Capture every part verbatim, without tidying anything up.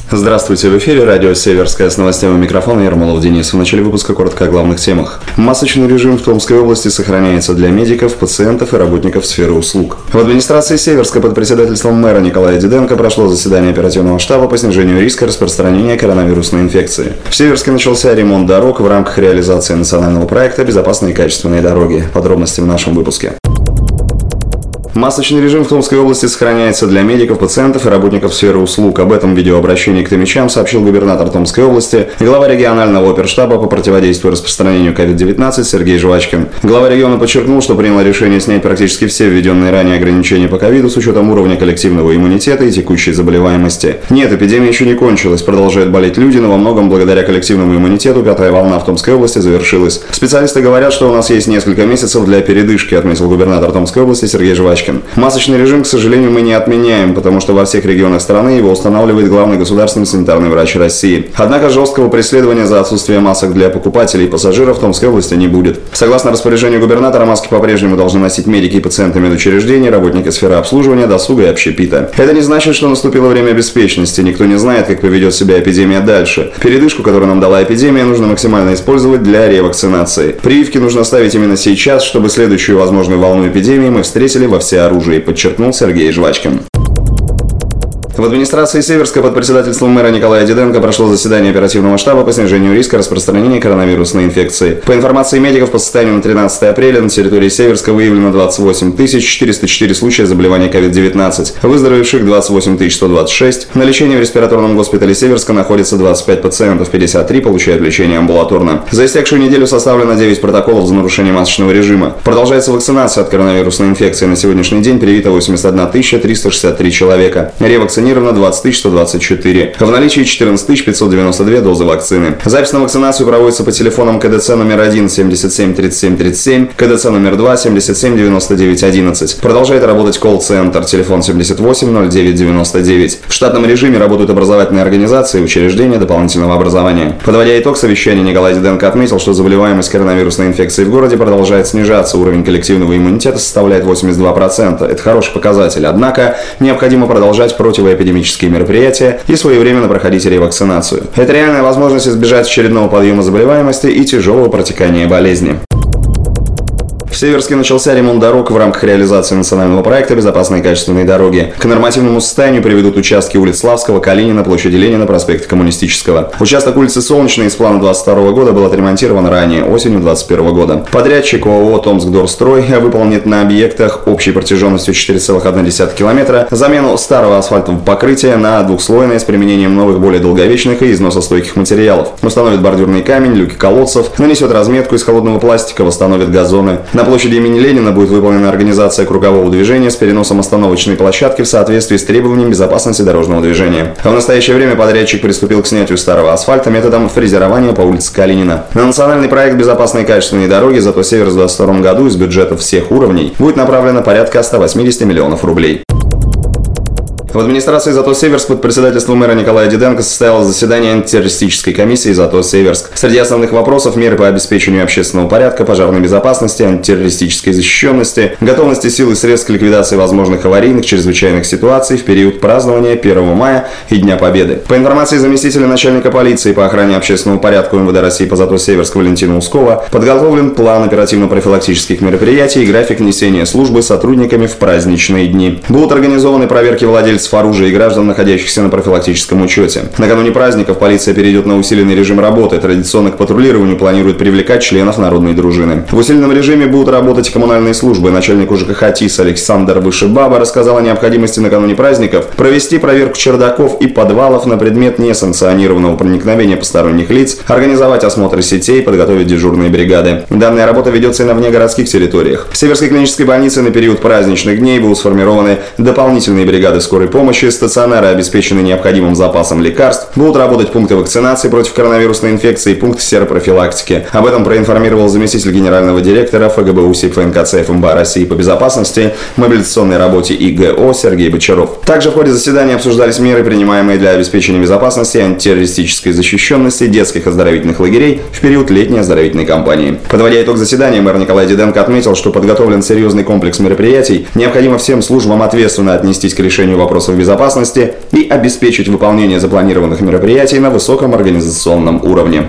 Здравствуйте, в эфире радио «Северская» с новостями у микрофона Ермолов Денис. В начале выпуска коротко о главных темах. Масочный режим в Томской области сохраняется для медиков, пациентов и работников сферы услуг. В администрации Северска под председательством мэра Николая Диденко прошло заседание оперативного штаба по снижению риска распространения коронавирусной инфекции. В Северске начался ремонт дорог в рамках реализации национального проекта «Безопасные и качественные дороги». Подробности в нашем выпуске. Масочный режим в Томской области сохраняется для медиков, пациентов и работников сферы услуг. Об этом в видеообращении к томичам сообщил губернатор Томской области, глава регионального оперштаба по противодействию распространению ковид девятнадцать Сергей Жвачкин. Глава региона подчеркнул, что принял решение снять практически все введенные ранее ограничения по ковиду с учетом уровня коллективного иммунитета и текущей заболеваемости. Нет, эпидемия еще не кончилась, продолжают болеть люди, но во многом благодаря коллективному иммунитету пятая волна в Томской области завершилась. Специалисты говорят, что у нас есть несколько месяцев для передышки, отметил губернатор Томской области Сергей Жвачкин. Масочный режим, к сожалению, мы не отменяем, потому что во всех регионах страны его устанавливает главный государственный санитарный врач России. Однако жесткого преследования за отсутствие масок для покупателей и пассажиров в Томской области не будет. Согласно распоряжению губернатора, маски по-прежнему должны носить медики и пациенты медучреждений, работники сферы обслуживания, досуга и общепита. Это не значит, что наступило время беспечности. Никто не знает, как поведет себя эпидемия дальше. Передышку, которую нам дала эпидемия, нужно максимально использовать для ревакцинации. Прививки нужно ставить именно сейчас, чтобы следующую возможную волну эпидемии мы встретили во всеоружии, подчеркнул Сергей Жвачкин. В администрации Северска под председательством мэра Николая Диденко прошло заседание оперативного штаба по снижению риска распространения коронавирусной инфекции. По информации медиков, по состоянию на тринадцатое апреля на территории Северска выявлено двадцать восемь тысяч четыреста четыре случая заболевания ковид девятнадцать, выздоровевших двадцать восемь тысяч сто двадцать шесть. На лечении в респираторном госпитале Северска находится двадцать пять пациентов, пятьдесят три получают лечение амбулаторно. За истекшую неделю составлено девять протоколов за нарушение масочного режима. Продолжается вакцинация от коронавирусной инфекции. На сегодняшний день привито восемьдесят одна тысяча триста шестьдесят три человека. Ревакцинировано двадцать тысяч сто двадцать четыре. В наличии четырнадцать тысяч пятьсот девяносто две дозы вакцины. Запись на вакцинацию проводится по телефонам КДЦ номер один семьдесят семь тридцать семь тридцать семь, КДЦ номер два семьдесят семь девяносто девять одиннадцать. Продолжает работать колл-центр, телефон семьдесят восемь ноль девять девяносто девять. В штатном режиме работают образовательные организации и учреждения дополнительного образования. Подводя итог совещания, Николай Диденко отметил, что заболеваемость коронавирусной инфекцией в городе продолжает снижаться. Уровень коллективного иммунитета составляет восемьдесят два процента. Это хороший показатель. Однако необходимо продолжать противоэпидемические мероприятия и своевременно проходить ревакцинацию. Это реальная возможность избежать очередного подъема заболеваемости и тяжелого протекания болезни. В Северске начался ремонт дорог в рамках реализации национального проекта «Безопасные и качественные дороги». К нормативному состоянию приведут участки улиц Славского, Калинина, площади Ленина, проспекта Коммунистического. Участок улицы Солнечной из плана двадцать второго года был отремонтирован ранее, осенью двадцать первого года. Подрядчик ООО «Томскдорстрой» выполнит на объектах общей протяженностью четыре целых одна десятая километра замену старого асфальтового покрытия на двухслойное с применением новых, более долговечных и износостойких материалов. Установит бордюрный камень, люки колодцев, нанесет разметку из холодного пластика, восстановит газоны. На площади имени Ленина будет выполнена организация кругового движения с переносом остановочной площадки в соответствии с требованиями безопасности дорожного движения. А в настоящее время подрядчик приступил к снятию старого асфальта методом фрезерования по улице Калинина. На национальный проект «Безопасные и качественные дороги» зато Северск в двадцать втором году из бюджета всех уровней будет направлено порядка ста восьмидесяти миллионов рублей. В администрации «Зато Северск» под председательством мэра Николая Диденко состоялось заседание антитеррористической комиссии «Зато Северск». Среди основных вопросов меры по обеспечению общественного порядка, пожарной безопасности, антитеррористической защищенности, готовности сил и средств к ликвидации возможных аварийных, чрезвычайных ситуаций в период празднования первого мая и Дня Победы. По информации заместителя начальника полиции по охране общественного порядка МВД России по «Зато Северск» Валентина Ускова, подготовлен план оперативно-профилактических мероприятий и график несения службы сотрудниками в праздничные дни. Будут организованы проверки владельцев оружия и граждан, находящихся на профилактическом учете. Накануне праздников полиция перейдет на усиленный режим работы. Традиционно к патрулированию планирует привлекать членов народной дружины. В усиленном режиме будут работать коммунальные службы. Начальник УЖКХ ТИС Александр Вышибаба рассказал о необходимости накануне праздников провести проверку чердаков и подвалов на предмет несанкционированного проникновения посторонних лиц, организовать осмотры сетей, подготовить дежурные бригады. Данная работа ведется и на внегородских территориях. В Северской клинической больнице на период праздничных дней будут сформированы дополнительные бригады скорой помощи, стационары обеспечены необходимым запасом лекарств, будут работать пункты вакцинации против коронавирусной инфекции и пункты серопрофилактики. Об этом проинформировал заместитель генерального директора ФГБУ СИП ФНКЦ ФМБА России по безопасности, мобилизационной работе и ГО Сергей Бочаров. Также в ходе заседания обсуждались меры, принимаемые для обеспечения безопасности и антитеррористической защищенности детских оздоровительных лагерей в период летней оздоровительной кампании. Подводя итог заседания, мэр Николай Диденко отметил, что подготовлен серьезный комплекс мероприятий. Необходимо всем службам ответственно отнестись к решению вопроса вопросов безопасности и обеспечить выполнение запланированных мероприятий на высоком организационном уровне.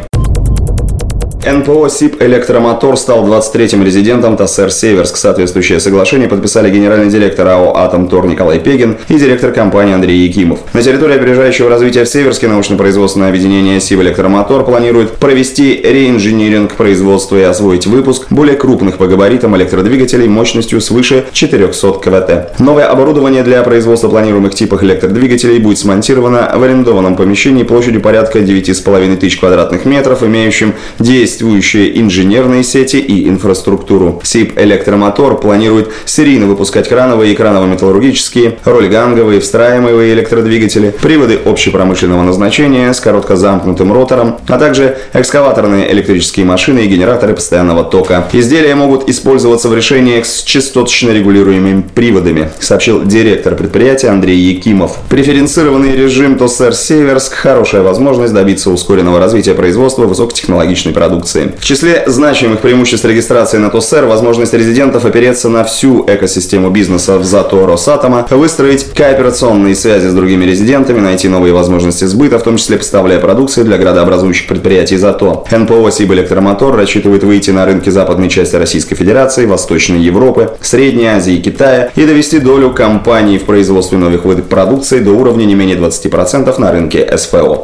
эн пэ о СИП «Электромотор» стал двадцать третьим резидентом ТОСЭР «Северск». Соответствующее соглашение подписали генеральный директор АО «Атомтор» Николай Пегин и директор компании Андрей Якимов. На территории опережающего развития в Северске научно-производственное объединение СИП «Электромотор» планирует провести реинжиниринг производства и освоить выпуск более крупных по габаритам электродвигателей мощностью свыше четырехсот киловатт. Новое оборудование для производства планируемых типов электродвигателей будет смонтировано в арендованном помещении площадью порядка девять с половиной тысяч квадратных метров, имеющим десять действующие инженерные сети и инфраструктуру. СИП «Электромотор» планирует серийно выпускать крановые и краново-металлургические, рольганговые, встраиваемые электродвигатели, приводы общепромышленного назначения с короткозамкнутым ротором, а также экскаваторные электрические машины и генераторы постоянного тока. Изделия могут использоваться в решениях с частоточно регулируемыми приводами, сообщил директор предприятия Андрей Якимов. Преференцированный режим ТОСЭР «Северск» – хорошая возможность добиться ускоренного развития производства высокотехнологичной продукции. В числе значимых преимуществ регистрации на ТОСЭР возможность резидентов опереться на всю экосистему бизнеса в ЗАТО Росатома, выстроить кооперационные связи с другими резидентами, найти новые возможности сбыта, в том числе поставляя продукцию для градообразующих предприятий ЗАТО. эн пэ о СИП «Электромотор» рассчитывает выйти на рынки западной части Российской Федерации, Восточной Европы, Средней Азии и Китая и довести долю компаний в производстве новых видов продукции до уровня не менее двадцати процентов на рынке эс эф о.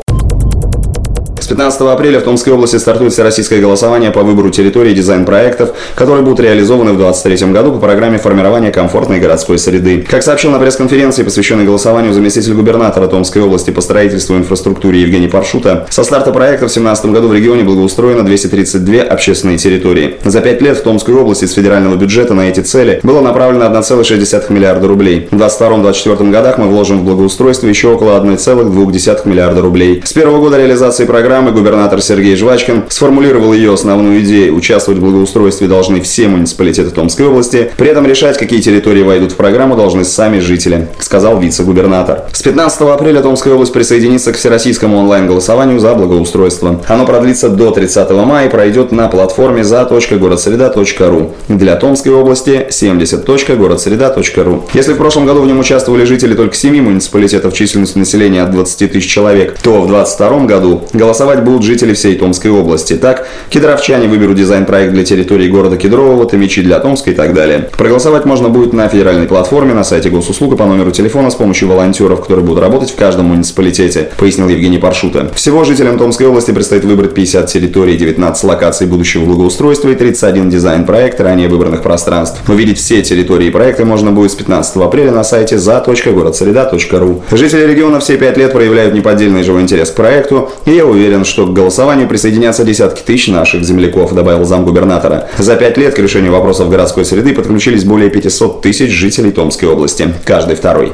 С пятнадцатого апреля в Томской области стартует всероссийское голосование по выбору территории дизайн-проектов, которые будут реализованы в две тысячи двадцать третьем году по программе формирования комфортной городской среды. Как сообщил на пресс-конференции, посвященной голосованию, заместитель губернатора Томской области по строительству и инфраструктуре Евгений Паршута, со старта проекта в две тысячи семнадцатом году в регионе благоустроено двести тридцать две общественные территории. За пять лет в Томской области с федерального бюджета на эти цели было направлено одна целая шесть десятых миллиарда рублей. В двадцать втором — двадцать четвёртом годах мы вложим в благоустройство еще около одной целой двух десятых миллиарда рублей. С первого года реализации программы губернатор Сергей Жвачкин сформулировал ее основную идею. Участвовать в благоустройстве должны все муниципалитеты Томской области. При этом решать, какие территории войдут в программу, должны сами жители, сказал вице-губернатор. С пятнадцатого апреля Томская область присоединится к всероссийскому онлайн-голосованию за благоустройство. Оно продлится до тридцатого мая и пройдет на платформе за точка городсреда точка ру. Для Томской области семьдесят точка городсреда точка ру. Если в прошлом году в нем участвовали жители только семи муниципалитетов численностью населения от двадцати тысяч человек, то в двадцать втором году голосовать будут жители всей Томской области. Так, кедровчане выберут дизайн-проект для территории города Кедрового, Томичи для Томска и так далее. Проголосовать можно будет на федеральной платформе, на сайте госуслуг и по номеру телефона с помощью волонтеров, которые будут работать в каждом муниципалитете, пояснил Евгений Паршута. Всего жителям Томской области предстоит выбрать пятьдесят территорий, девятнадцать локаций будущего благоустройства и тридцать один дизайн-проект ранее выбранных пространств. Увидеть все территории и проекты можно будет с пятнадцатого апреля на сайте за точка городсреда точка ру. Жители региона все пять лет проявляют неподдельный живой интерес к проекту, и я уверен, что к голосованию присоединятся десятки тысяч наших земляков, добавил замгубернатора. За пять лет к решению вопросов городской среды подключились более пятисот тысяч жителей Томской области. Каждый второй.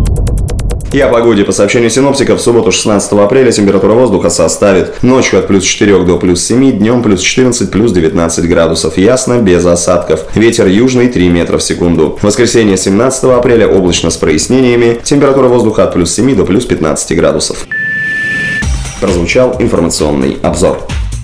И о погоде. По сообщению синоптиков, в субботу шестнадцатого апреля температура воздуха составит ночью от плюс четырёх до плюс семи, днем плюс четырнадцать, плюс девятнадцать градусов. Ясно, без осадков. Ветер южный три метра в секунду. В воскресенье семнадцатого апреля облачно с прояснениями. Температура воздуха от плюс семи до плюс пятнадцати градусов. Прозвучал информационный обзор.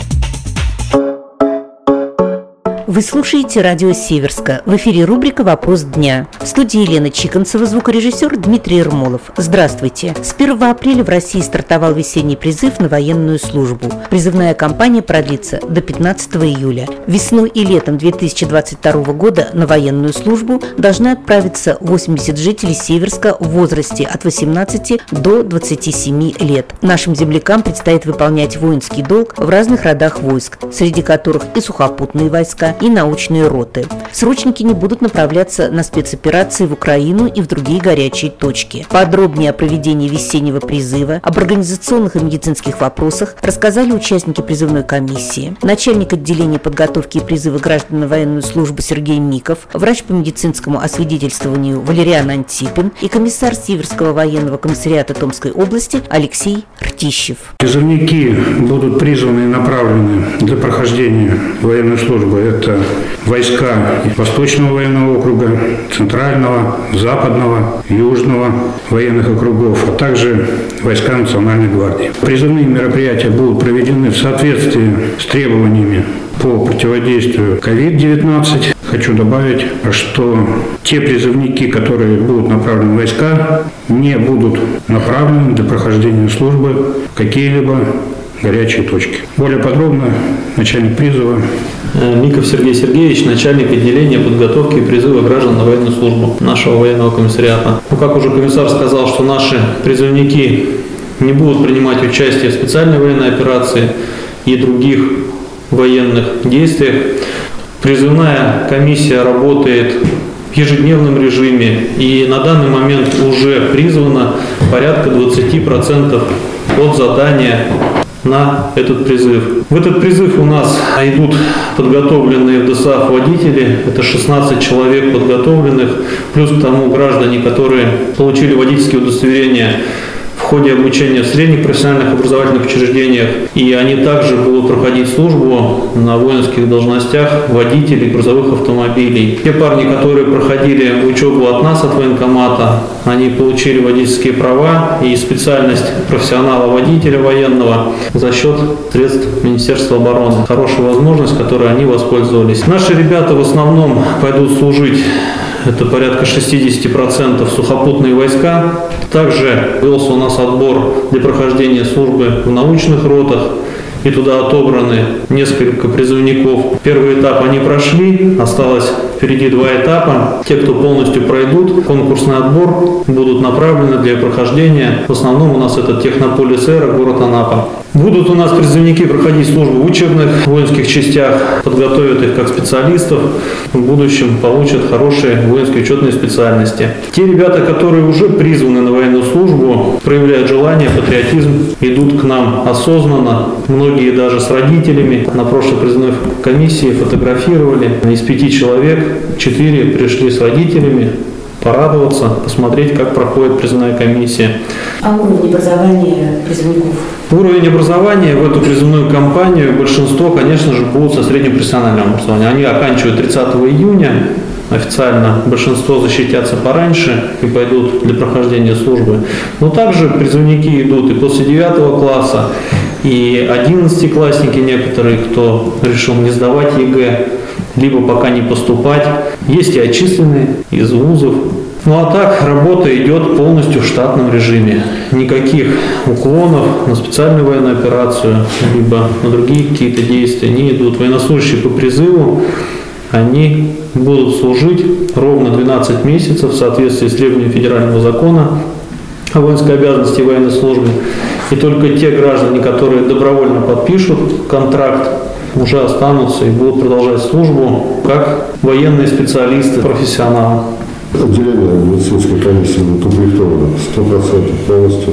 Вы слушаете радио Северска. В эфире рубрика «Вопрос дня». В студии Елена Чиконцева, звукорежиссер Дмитрий Ермолов. Здравствуйте. С первого апреля в России стартовал весенний призыв на военную службу. Призывная кампания продлится до пятнадцатого июля. Весной и летом две тысячи двадцать второго года на военную службу должны отправиться восемьдесят жителей Северска в возрасте от восемнадцати до двадцати семи лет. Нашим землякам предстоит выполнять воинский долг в разных родах войск, среди которых и сухопутные войска, и научные роты. Срочники не будут направляться на спецоперации в Украину и в другие горячие точки. Подробнее о проведении весеннего призыва, об организационных и медицинских вопросах рассказали участники призывной комиссии. Начальник отделения подготовки и призыва граждан на военную службу Сергей Миков, врач по медицинскому освидетельствованию Валериан Антипин и комиссар Северского военного комиссариата Томской области Алексей Ртищев. Призывники будут призваны и направлены для прохождения военной службы. Это войска Восточного военного округа, Центрального, Западного, Южного военных округов, а также войска Национальной гвардии. Призывные мероприятия будут проведены в соответствии с требованиями по противодействию ковид девятнадцать. хочу добавить, что те призывники, которые будут направлены в войска, не будут направлены для прохождения службы в какие-либо горячие точки. Более подробно начальник призыва. Миков Сергей Сергеевич, начальник отделения подготовки и призыва граждан на военную службу нашего военного комиссариата. Ну, как уже комиссар сказал, что наши призывники не будут принимать участие в специальной военной операции и других военных действиях. Призывная комиссия работает в ежедневном режиме, и на данный момент уже призвано порядка двадцать процентов от задания на этот призыв. В этот призыв у нас идут подготовленные в ДОСААФ водители, это шестнадцать человек подготовленных, плюс к тому граждане, которые получили водительские удостоверения в ходе обучения в средних профессиональных образовательных учреждениях, и они также будут проходить службу на воинских должностях водителей грузовых автомобилей. Те парни, которые проходили учебу от нас, от военкомата, они получили водительские права и специальность профессионала-водителя военного за счет средств Министерства обороны. Хорошая возможность, которой они воспользовались. Наши ребята в основном пойдут служить, это порядка шестьдесят процентов сухопутные войска. Также велся у нас отбор для прохождения службы в научных ротах, и туда отобраны несколько призывников. Первый этап они прошли, осталось впереди два этапа. Те, кто полностью пройдут конкурсный отбор, будут направлены для прохождения. В основном у нас это Технополис Эра, город Анапа. Будут у нас призывники проходить службу в учебных воинских частях, подготовят их как специалистов, в будущем получат хорошие воинские учетные специальности. Те ребята, которые уже призваны на военную службу, проявляют желание, патриотизм, идут к нам осознанно, многие даже с родителями. На прошлой призывной комиссии фотографировали. Из пяти человек четыре пришли с родителями порадоваться, посмотреть, как проходит призывная комиссия. А уровень образования призывников? Уровень образования в эту призывную кампанию большинство, конечно же, будут со средним профессиональным образованием. Они оканчивают тридцатого июня. Официально большинство защитятся пораньше и пойдут для прохождения службы. Но также призывники идут и после девятого класса, и одиннадцатиклассники некоторые, кто решил не сдавать ЕГЭ, либо пока не поступать. Есть и отчисленные из вузов. Ну а так работа идет полностью в штатном режиме. Никаких уклонов на специальную военную операцию, либо на другие какие-то действия не идут. Военнослужащие по призыву, они будут служить ровно двенадцать месяцев в соответствии с требованиями федерального закона о воинской обязанности и военной службе. И только те граждане, которые добровольно подпишут контракт, уже останутся и будут продолжать службу как военные специалисты, профессионалы. Отделение медицинской комиссии будет укомплектовано сто процентов полностью.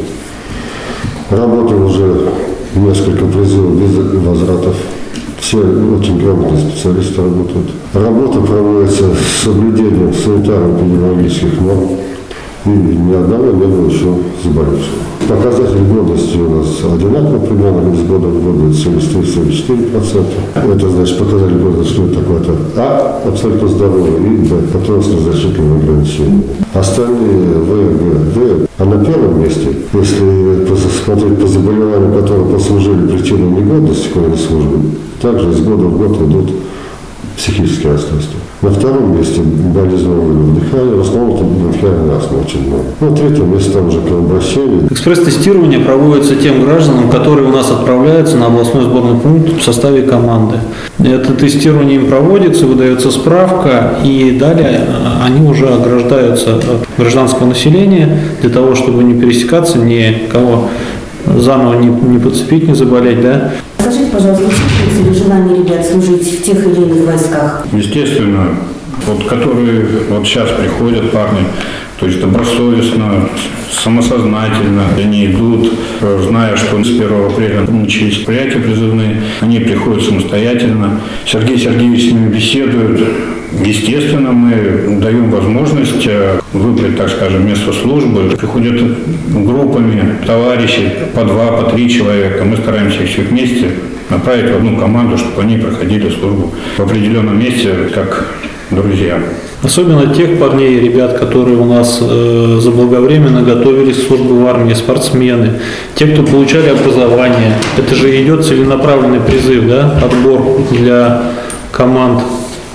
Работаем уже несколько призывов без возвратов. Все очень грамотные специалисты работают. Работа проводится с соблюдением санитарно-эпидемиологических норм. И ни одного не было еще заболевшего. Показатель годности у нас одинаково примерно, из года в год семьдесят три - семьдесят четыре процента. Это значит показатель годности, что это такое-то А, абсолютно здоровый, и Б, который с разрешительным ограничением. Остальные В, Г, Д. А на первом месте, если посмотреть по заболеваниям, которые послужили причиной негодности к военной службе, также из года в год идут психические расстройства. На втором месте болезнь органов дыхания, в основном это дыхание астма очень много. На третьем месте там уже кровообращение. Экспресс-тестирование проводится тем гражданам, которые у нас отправляются на областной сборный пункт в составе команды. Это тестирование им проводится, выдается справка, и далее они уже ограждаются от гражданского населения для того, чтобы не пересекаться, никого заново не, не подцепить, не заболеть, да? Скажите, пожалуйста, чувствуется ли желание ребят служить в тех или иных войсках? Естественно, вот которые вот сейчас приходят парни, то есть добросовестно, самосознательно, они идут, зная, что с первого апреля начались мероприятия призывные, они приходят самостоятельно. Сергей Сергеевич с ними беседует. Естественно, мы даем возможность выбрать, так скажем, место службы. Приходят группами товарищей, по два, по три человека. Мы стараемся их всех вместе направить в одну команду, чтобы они проходили службу в определенном месте, как друзья. Особенно тех парней и ребят, которые у нас э, заблаговременно готовились к службе в армии, спортсмены, те, кто получали образование. Это же идет целенаправленный призыв, да, отбор для команд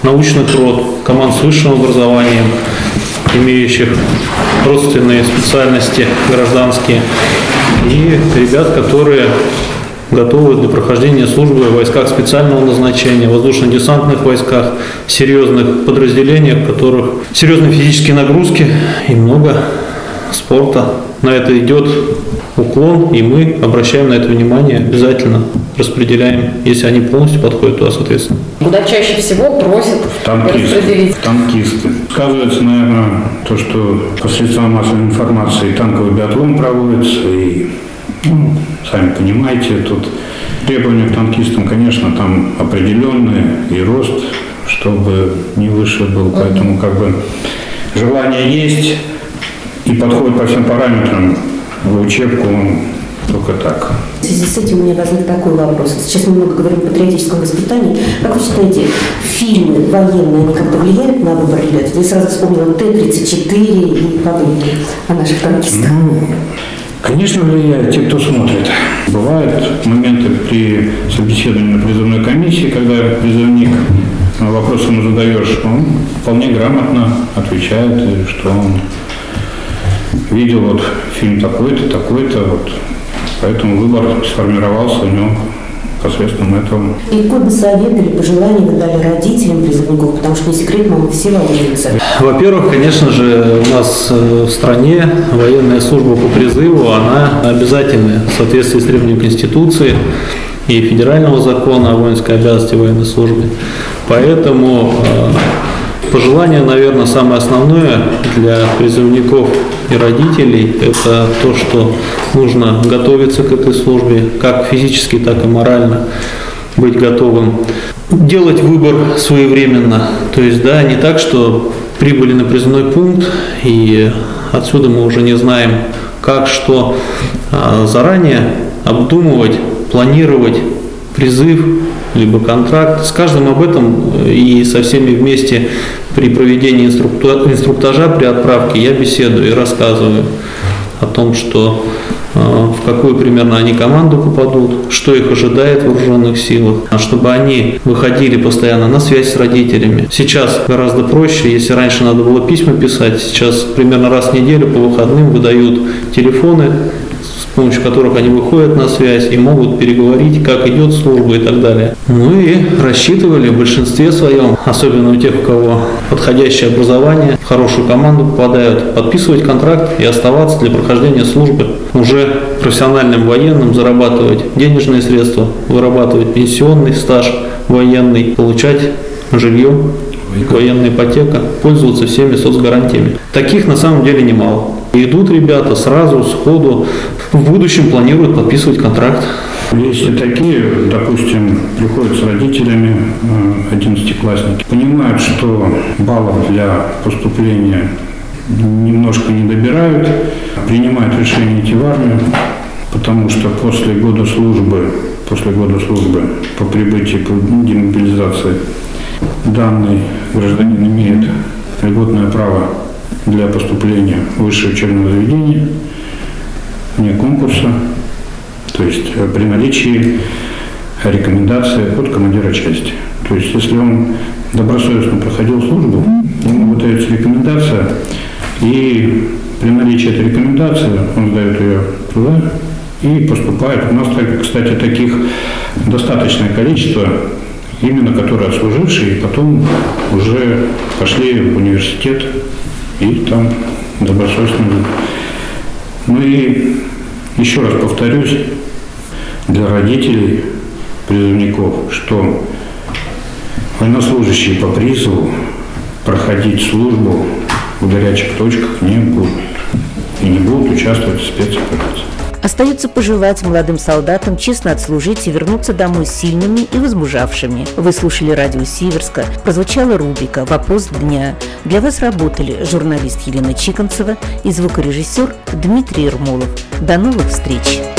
научных рот, команд с высшим образованием, имеющих родственные специальности гражданские, и ребят, которые готовы для прохождения службы в войсках специального назначения, воздушно-десантных войсках, серьезных подразделениях, в которых серьезные физические нагрузки и много спорта. На это идет уклон, и мы обращаем на это внимание, обязательно распределяем, если они полностью подходят туда, соответственно. Куда чаще всего просят танкисты, распределить? Танкисты. Сказывается, наверное, то, что по средствам массовой информации танковый биатлон проводится, и, ну, сами понимаете, тут требования к танкистам, конечно, там определенные, и рост, чтобы не выше был, поэтому как бы желание есть, и подходит по всем параметрам в учебку только так. В связи с этим у меня возник такой вопрос. Сейчас мы много говорим о патриотическом воспитании. Как вы считаете, фильмы военные, они как-то влияют на выбор ребят? Я сразу вспомнила Т тридцать четыре и подобные о наших танкистах. Ну, конечно, влияют те, кто смотрит. Бывают моменты при собеседовании на призывной комиссии, когда призывник вопрос ему задаешь, он вполне грамотно отвечает, что он видел вот фильм такой-то, такой-то, вот. Поэтому выбор сформировался у него посредством этого. И какой бы совет или пожелание вы дали родителям призывников, потому что не секрет, мама, все волнуются. Во-первых, конечно же, у нас в стране военная служба по призыву, она обязательная в соответствии с требованиями Конституции и федерального закона о воинской обязанности военной службы. Поэтому пожелание, наверное, самое основное для призывников и родителей – это то, что нужно готовиться к этой службе, как физически, так и морально, быть готовым. Делать выбор своевременно, то есть, да, не так, что прибыли на призывной пункт, и отсюда мы уже не знаем, как, что, а заранее обдумывать, планировать призыв, либо контракт. С каждым об этом и со всеми вместе при проведении инструктажа, при отправке я беседую и рассказываю о том, что э, в какую примерно они команду попадут, что их ожидает в вооруженных силах, чтобы они выходили постоянно на связь с родителями. Сейчас гораздо проще, если раньше надо было письма писать, сейчас примерно раз в неделю по выходным выдают телефоны, с помощью которых они выходят на связь и могут переговорить, как идет служба и так далее. Ну и рассчитывали в большинстве своем, особенно у тех, у кого подходящее образование, в хорошую команду попадают, подписывать контракт и оставаться для прохождения службы уже профессиональным военным, зарабатывать денежные средства, вырабатывать пенсионный стаж военный, получать жилье, военная ипотека, пользоваться всеми соцгарантиями. Таких на самом деле немало. Идут ребята сразу, сходу, в будущем планируют подписывать контракт. Если такие, допустим, приходят с родителями одиннадцатиклассники, понимают, что баллов для поступления немножко не добирают, принимают решение идти в армию, потому что после года службы, после года службы по прибытии, по демобилизации, данный гражданин имеет льготное право для поступления в высшее учебное заведение, вне конкурса, то есть при наличии рекомендации от командира части. То есть если он добросовестно проходил службу, ему выдается рекомендация, и при наличии этой рекомендации он сдает ее туда и поступает. У нас, кстати, таких достаточное количество, именно которые отслужившие, и потом уже пошли в университет и там добросовестно. Ну и еще раз повторюсь, для родителей призывников, что военнослужащие по призыву проходить службу в горячих точках не будут и не будут участвовать в спецоперации. Остается пожелать молодым солдатам честно отслужить и вернуться домой сильными и возмужавшими. Вы слушали радио Северска. Прозвучала рубрика «Вопрос дня». Для вас работали журналист Елена Чиконцева и звукорежиссер Дмитрий Ермолов. До новых встреч!